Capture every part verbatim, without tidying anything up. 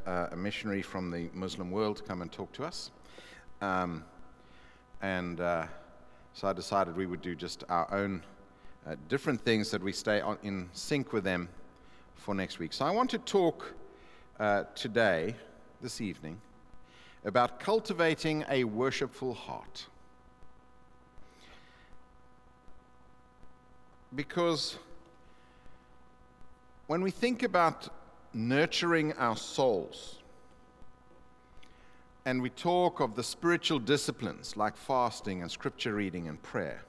uh, a missionary from the Muslim world come and talk to us. Um, and uh, so I decided we would do just our own uh, different things that we stay on, in sync with them for next week. So I want to talk uh, today, this evening, about cultivating a worshipful heart. Because when we think about nurturing our souls, and we talk of the spiritual disciplines like fasting and scripture reading and prayer,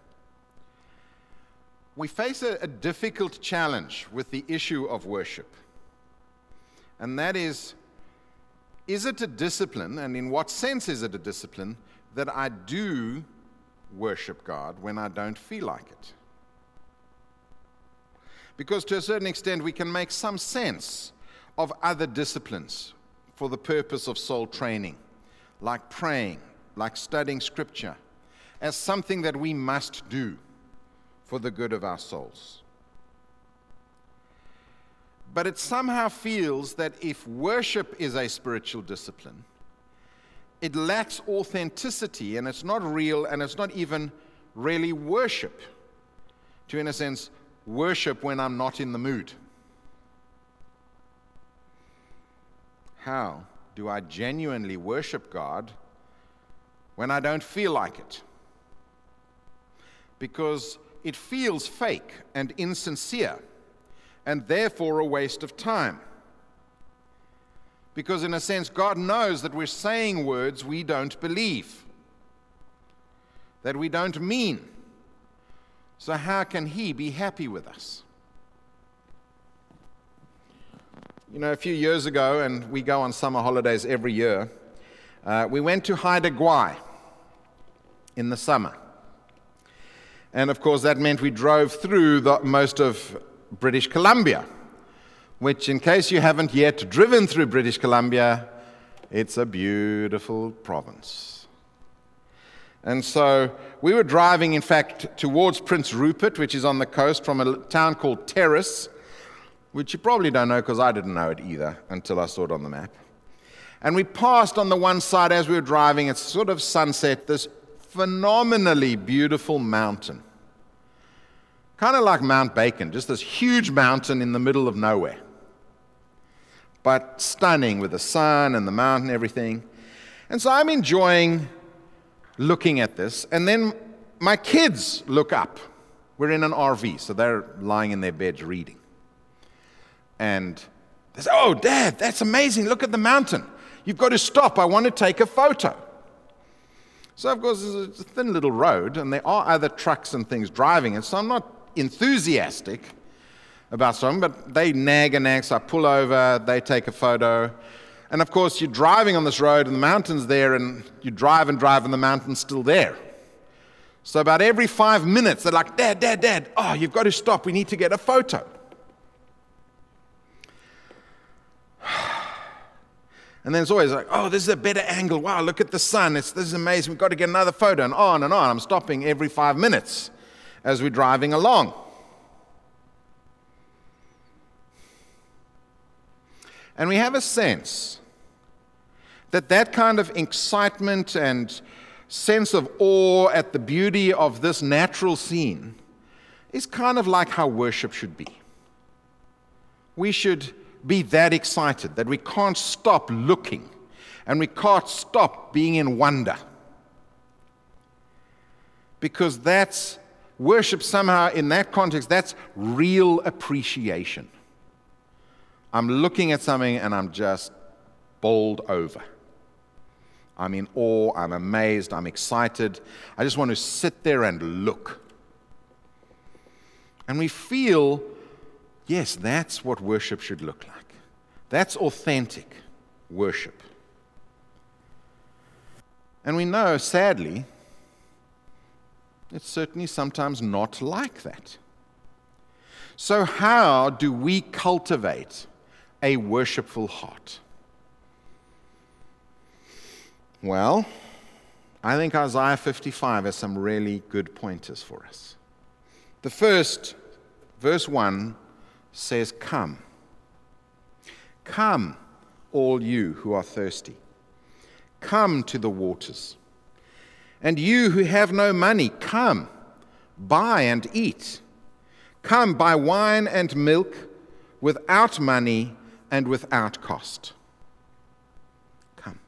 we face a, a difficult challenge with the issue of worship. And that is, is it a discipline, and in what sense is it a discipline, that I do worship God when I don't feel like it? Because to a certain extent, we can make some sense of other disciplines for the purpose of soul training, like praying, like studying scripture, as something that we must do for the good of our souls. But it somehow feels that if worship is a spiritual discipline, it lacks authenticity, and it's not real, and it's not even really worship. To, in a sense, worship when I'm not in the mood. How do I genuinely worship God when I don't feel like it? Because it feels fake and insincere, and therefore a waste of time. Because in a sense, God knows that we're saying words we don't believe, that we don't mean. So how can He be happy with us? You know, a few years ago, and we go on summer holidays every year, uh, we went to Haida Gwaii in the summer. And of course, that meant we drove through the, most of British Columbia, which, in case you haven't yet driven through British Columbia, it's a beautiful province. And so we were driving, in fact, towards Prince Rupert, which is on the coast, from a town called Terrace, which you probably don't know because I didn't know it either until I saw it on the map. And we passed on the one side as we were driving, it's sort of sunset, this phenomenally beautiful mountain. Kind of like Mount Bacon, just this huge mountain in the middle of nowhere. But stunning with the sun and the mountain and everything. And so I'm enjoying looking at this, and then my kids look up. We're in an R V, so they're lying in their beds reading. And they say, "Oh, Dad, that's amazing. Look at the mountain. You've got to stop. I want to take a photo." So, of course, it's a thin little road, and there are other trucks and things driving it, so I'm not enthusiastic about something, but they nag and nag, so I pull over, they take a photo. And of course, you're driving on this road, and the mountain's there, and you drive and drive, and the mountain's still there. So about every five minutes, they're like, "Dad, Dad, Dad, oh, you've got to stop. We need to get a photo." And then it's always like, "Oh, this is a better angle. Wow, look at the sun. It's, this is amazing. We've got to get another photo," and on and on. I'm stopping every five minutes as we're driving along. And we have a sense that that kind of excitement and sense of awe at the beauty of this natural scene is kind of like how worship should be. We should be that excited that we can't stop looking and we can't stop being in wonder. Because that's worship somehow in that context, that's real appreciation. I'm looking at something and I'm just bowled over. I'm in awe, I'm amazed, I'm excited. I just want to sit there and look. And we feel, yes, that's what worship should look like. That's authentic worship. And we know, sadly, it's certainly sometimes not like that. So how do we cultivate a worshipful heart? Well, I think Isaiah fifty-five has some really good pointers for us. The first, verse one, says, "Come. Come, all you who are thirsty. Come to the waters. And you who have no money, come, buy and eat. Come, buy wine and milk without money and without cost. Come.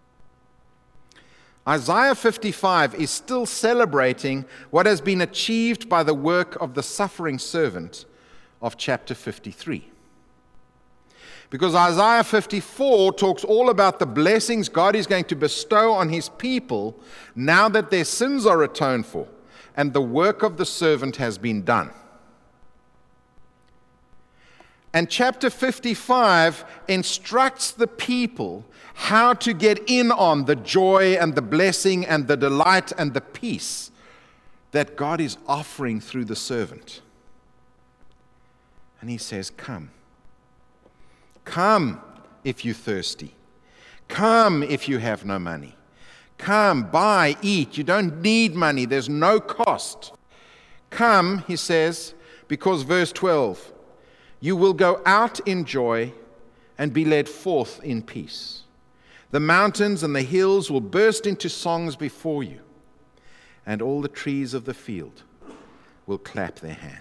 Isaiah fifty-five is still celebrating what has been achieved by the work of the suffering servant of chapter fifty-three. Because Isaiah fifty-four talks all about the blessings God is going to bestow on his people now that their sins are atoned for and the work of the servant has been done. And chapter fifty-five instructs the people how to get in on the joy and the blessing and the delight and the peace that God is offering through the servant. And he says, come. Come if you're thirsty. Come if you have no money. Come, buy, eat. You don't need money. There's no cost. Come, he says, because verse twelve, you will go out in joy and be led forth in peace. The mountains and the hills will burst into songs before you, and all the trees of the field will clap their hands.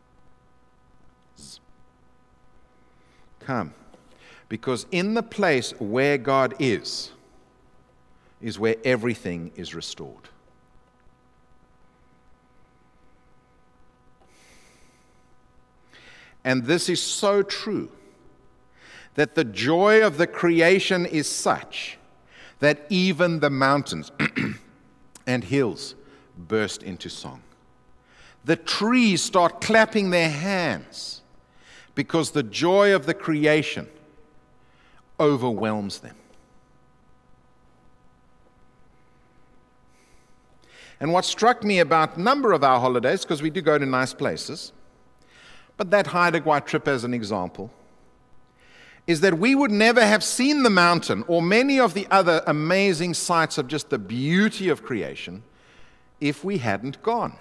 Come, because in the place where God is, is where everything is restored. And this is so true that the joy of the creation is such that even the mountains and hills burst into song. The trees start clapping their hands because the joy of the creation overwhelms them. And what struck me about a number of our holidays, because we do go to nice places, but that Haida Gwaii trip as an example, is that we would never have seen the mountain or many of the other amazing sights of just the beauty of creation if we hadn't gone.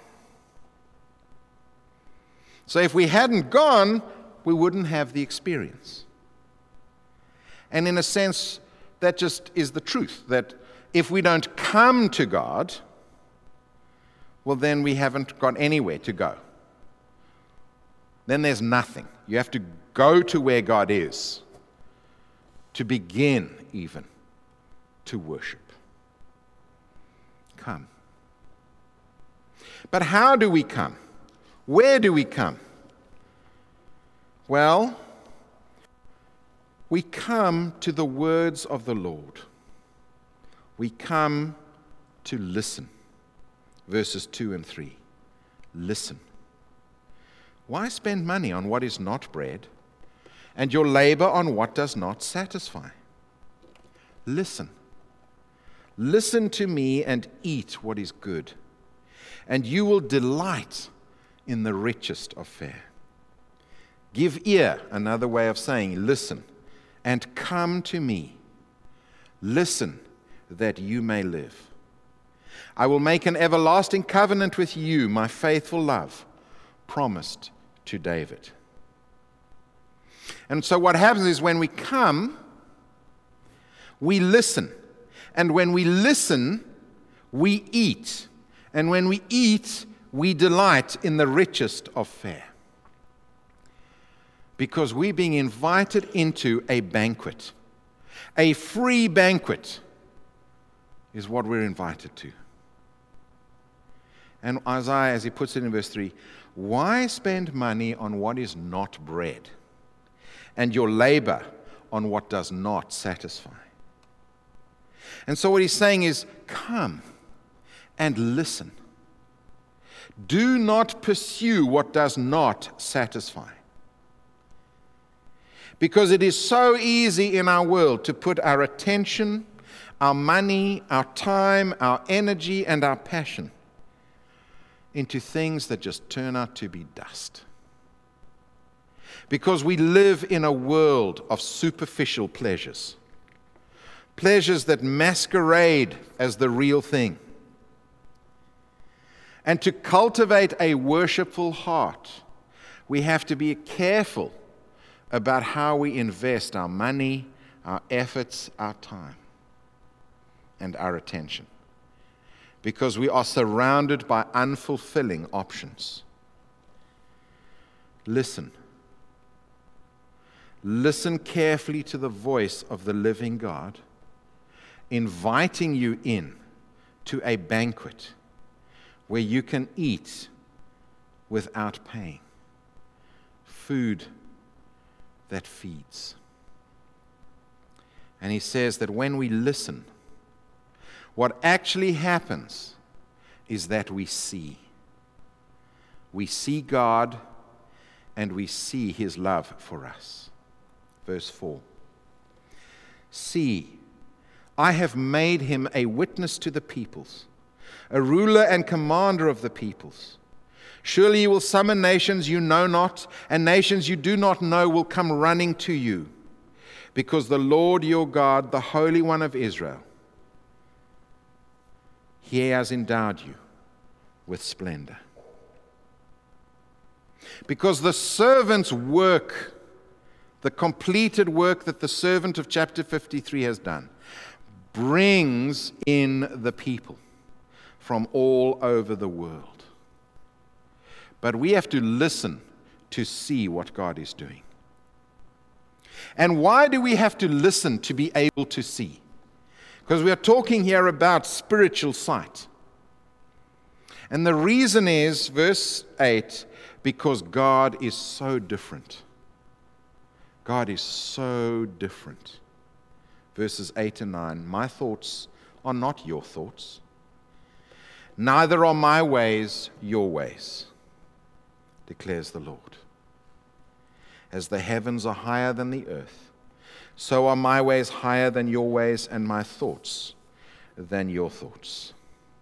So if we hadn't gone, we wouldn't have the experience. And in a sense, that just is the truth, that if we don't come to God, well, then we haven't got anywhere to go. Then there's nothing. You have to go to where God is to begin even to worship. Come. But how do we come? Where do we come? Well, we come to the words of the Lord. We come to listen. Verses two and three. Listen. Why spend money on what is not bread, and your labor on what does not satisfy? Listen. Listen to me and eat what is good, and you will delight in the richest of fare. Give ear, another way of saying listen, and come to me. Listen that you may live. I will make an everlasting covenant with you, my faithful love, promised to David. And so what happens is when we come, we listen. And when we listen, we eat. And when we eat, we delight in the richest of fare. Because we're being invited into a banquet. A free banquet is what we're invited to. And Isaiah, as he puts it in verse three, why spend money on what is not bread, and your labor on what does not satisfy? And so what he's saying is, come and listen. Do not pursue what does not satisfy. Because it is so easy in our world to put our attention, our money, our time, our energy, and our passion into things that just turn out to be dust. Because we live in a world of superficial pleasures. Pleasures that masquerade as the real thing. And to cultivate a worshipful heart, we have to be careful about how we invest our money, our efforts, our time, and our attention. Because we are surrounded by unfulfilling options. Listen. Listen carefully to the voice of the living God, inviting you in to a banquet where you can eat without paying. Food that feeds. And he says that when we listen, what actually happens is that we see. We see God and we see his love for us. Verse four. See, I have made him a witness to the peoples, a ruler and commander of the peoples. Surely you will summon nations you know not, and nations you do not know will come running to you, because the Lord your God, the Holy One of Israel, he has endowed you with splendor. Because the servant's work, the completed work that the servant of chapter fifty-three has done, brings in the people from all over the world. But we have to listen to see what God is doing. And why do we have to listen to be able to see? Because we are talking here about spiritual sight. And the reason is, verse eight, because God is so different. God is so different. Verses eight and nine, my thoughts are not your thoughts. Neither are my ways your ways, declares the Lord. As the heavens are higher than the earth, so are my ways higher than your ways, and my thoughts than your thoughts.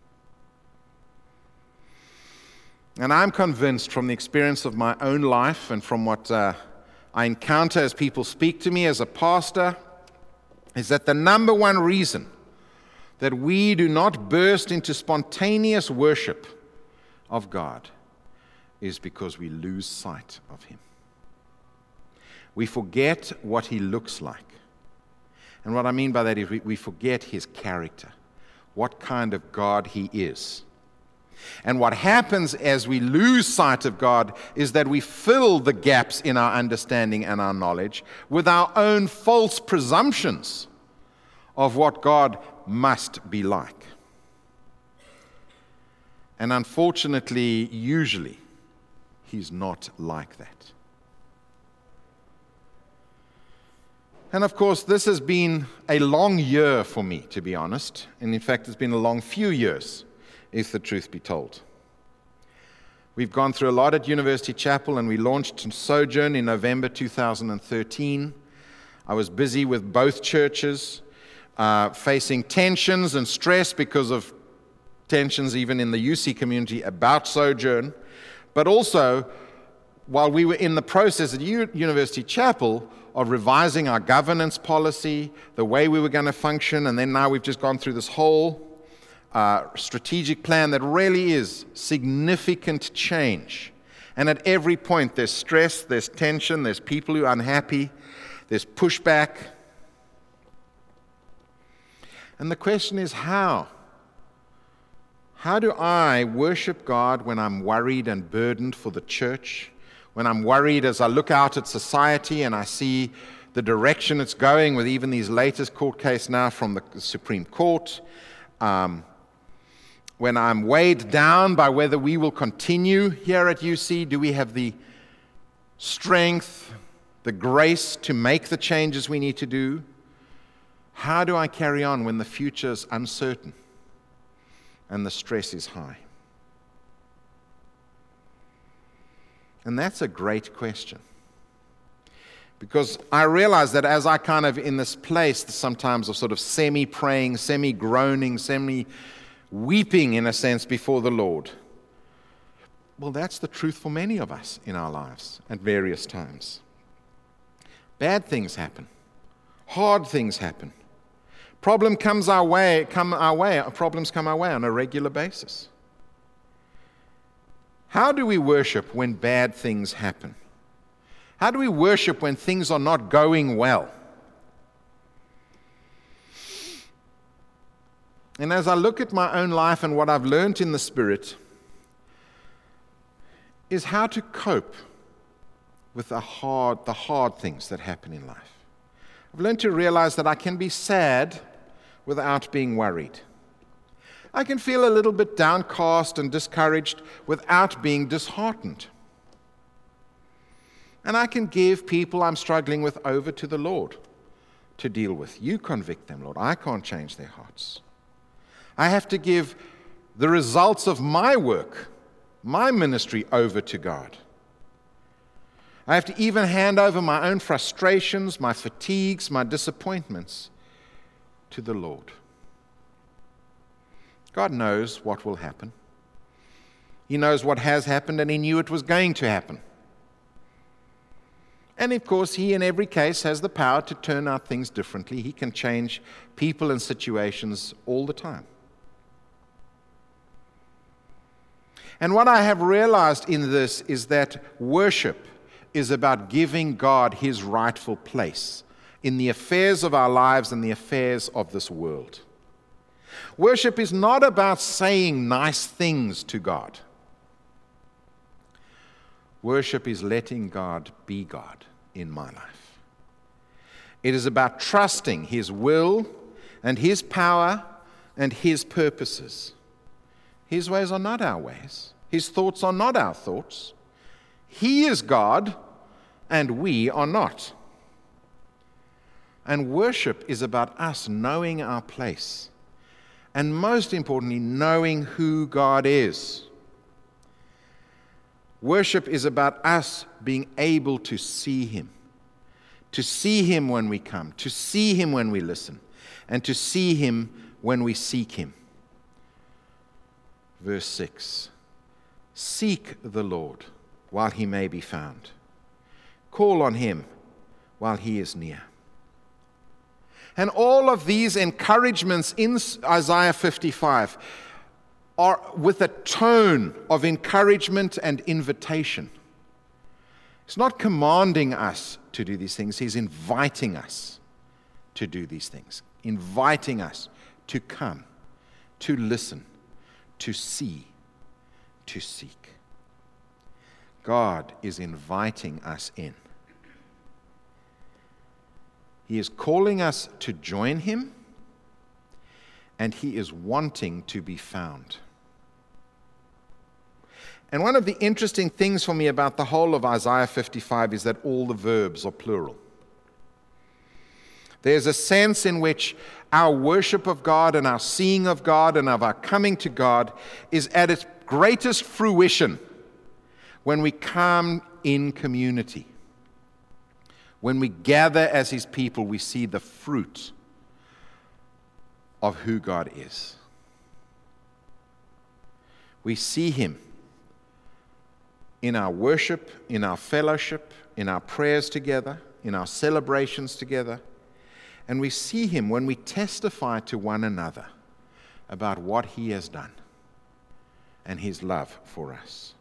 And I'm convinced from the experience of my own life and from what uh, I encounter as people speak to me as a pastor, is that the number one reason that we do not burst into spontaneous worship of God is because we lose sight of him. We forget what he looks like. And what I mean by that is we, we forget his character, what kind of God he is. And what happens as we lose sight of God is that we fill the gaps in our understanding and our knowledge with our own false presumptions of what God must be like. And unfortunately, usually, he's not like that. And of course, this has been a long year for me, to be honest. And in fact, it's been a long few years, if the truth be told. We've gone through a lot at University Chapel, and we launched Sojourn in November two thousand thirteen. I was busy with both churches, uh, facing tensions and stress because of tensions even in the U C community about Sojourn. But also, while we were in the process at U- University Chapel of revising our governance policy, the way we were going to function, and then now we've just gone through this whole uh, strategic plan that really is significant change. And at every point there's stress, there's tension, there's people who are unhappy, there's pushback. And the question is how? How do I worship God when I'm worried and burdened for the church? When I'm worried as I look out at society and I see the direction it's going with even these latest court case now from the Supreme Court. Um, when I'm weighed down by whether we will continue here at U C, do we have the strength, the grace to make the changes we need to do? How do I carry on when the future is uncertain and the stress is high? And that's a great question. Because I realize that as I kind of in this place sometimes of sort of semi-praying, semi-groaning, semi-weeping in a sense before the Lord, well, that's the truth for many of us in our lives at various times. Bad things happen. Hard things happen. Problem comes our way, come our way, problems come our way on a regular basis. How do we worship when bad things happen? How do we worship when things are not going well? And as I look at my own life and what I've learned in the Spirit, is how to cope with the hard, the hard things that happen in life. I've learned to realize that I can be sad without being worried. I can feel a little bit downcast and discouraged without being disheartened. And I can give people I'm struggling with over to the Lord to deal with. You convict them, Lord. I can't change their hearts. I have to give the results of my work, my ministry, over to God. I have to even hand over my own frustrations, my fatigues, my disappointments to the Lord. God knows what will happen. He knows what has happened, and He knew it was going to happen. And of course, He in every case has the power to turn out things differently. He can change people and situations all the time. And what I have realized in this is that worship is about giving God His rightful place in the affairs of our lives and the affairs of this world. Worship is not about saying nice things to God. Worship is letting God be God in my life. It is about trusting His will and His power and His purposes. His ways are not our ways. His thoughts are not our thoughts. He is God, and we are not. And worship is about us knowing our place, and most importantly, knowing who God is. Worship is about us being able to see Him, to see Him when we come, to see Him when we listen, and to see Him when we seek Him. Verse six, seek the Lord while He may be found. Call on Him while He is near. And all of these encouragements in Isaiah fifty-five are with a tone of encouragement and invitation. He's not commanding us to do these things. He's inviting us to do these things, inviting us to come, to listen, to see, to seek. God is inviting us in. He is calling us to join Him, and He is wanting to be found. And one of the interesting things for me about the whole of Isaiah fifty-five is that all the verbs are plural. There's a sense in which our worship of God and our seeing of God and of our coming to God is at its greatest fruition when we come in community. When we gather as His people, we see the fruit of who God is. We see Him in our worship, in our fellowship, in our prayers together, in our celebrations together. And we see Him when we testify to one another about what He has done and His love for us.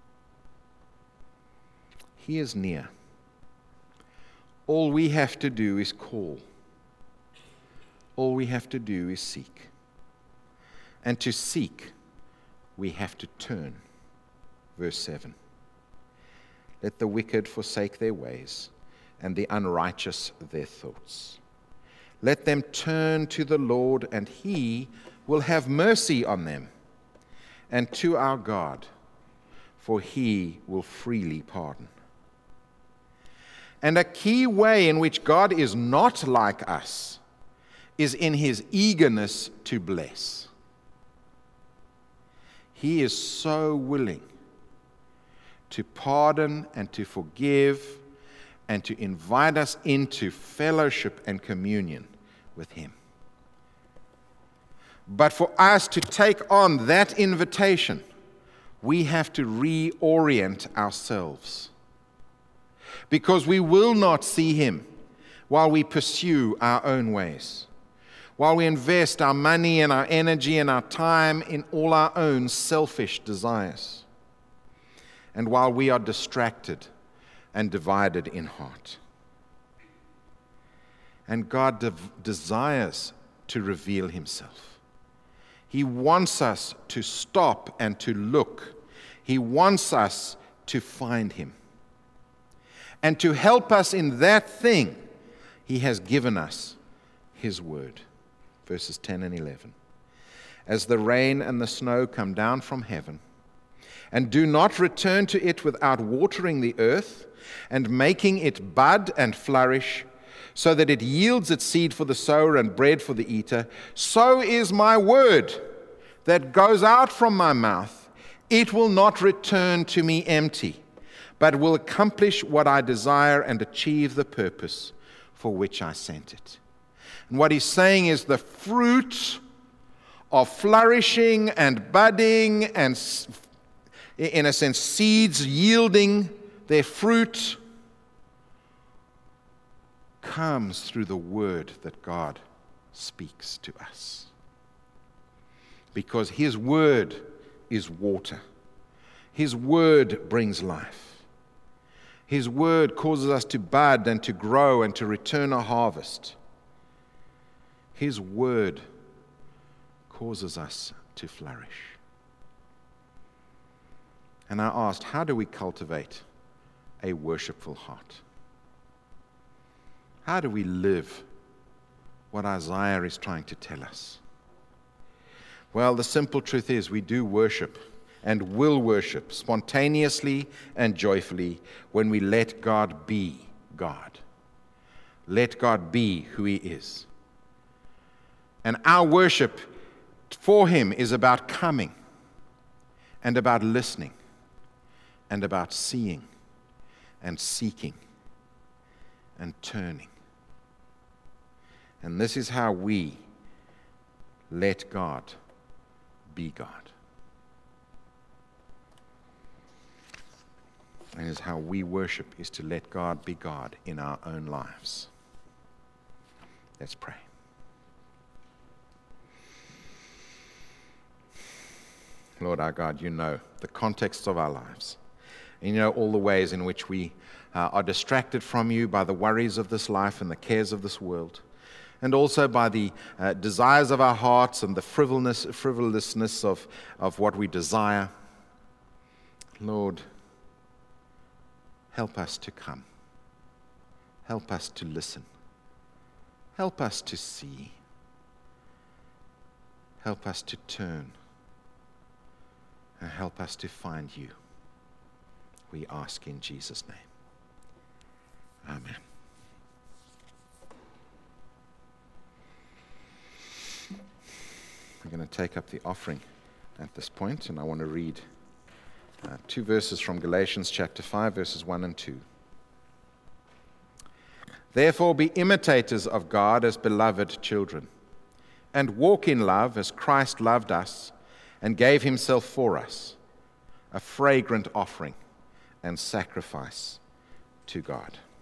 He is near. All we have to do is call. All we have to do is seek. And to seek, we have to turn. Verse seven. Let the wicked forsake their ways, and the unrighteous their thoughts. Let them turn to the Lord, and He will have mercy on them, and to our God, for He will freely pardon. And a key way in which God is not like us is in His eagerness to bless. He is so willing to pardon and to forgive and to invite us into fellowship and communion with Him. But for us to take on that invitation, we have to reorient ourselves. Because we will not see Him while we pursue our own ways, while we invest our money and our energy and our time in all our own selfish desires, and while we are distracted and divided in heart. And God de- desires to reveal Himself. He wants us to stop and to look. He wants us to find him. And to help us in that thing, he has given us his word. Verses ten and eleven. As the rain and the snow come down from heaven, and do not return to it without watering the earth and making it bud and flourish, so that it yields its seed for the sower and bread for the eater, so is my word that goes out from my mouth. It will not return to me empty, but will accomplish what I desire and achieve the purpose for which I sent it. And what he's saying is the fruit of flourishing and budding and, in a sense, seeds yielding their fruit comes through the word that God speaks to us. Because his word is water. His word brings life. His word causes us to bud and to grow and to return a harvest. His word causes us to flourish. And I asked, how do we cultivate a worshipful heart? How do we live what Isaiah is trying to tell us? Well, the simple truth is we do worship and will worship spontaneously and joyfully when we let God be God. Let God be who he is. And our worship for him is about coming and about listening and about seeing and seeking and turning. And this is how we let God be God. And is how we worship is to let God be God in our own lives. Let's pray. Lord our God, you know the context of our lives. And you know all the ways in which we uh, are distracted from you by the worries of this life and the cares of this world, and also by the uh, desires of our hearts and the frivolousness, frivolousness of, of what we desire. Lord, help us to come. Help us to listen. Help us to see. Help us to turn. And help us to find you. We ask in Jesus' name. Amen. We're going to take up the offering at this point, and I want to read uh, two verses from Galatians chapter five, verses one and two. Therefore be imitators of God as beloved children, and walk in love as Christ loved us and gave himself for us, a fragrant offering and sacrifice to God.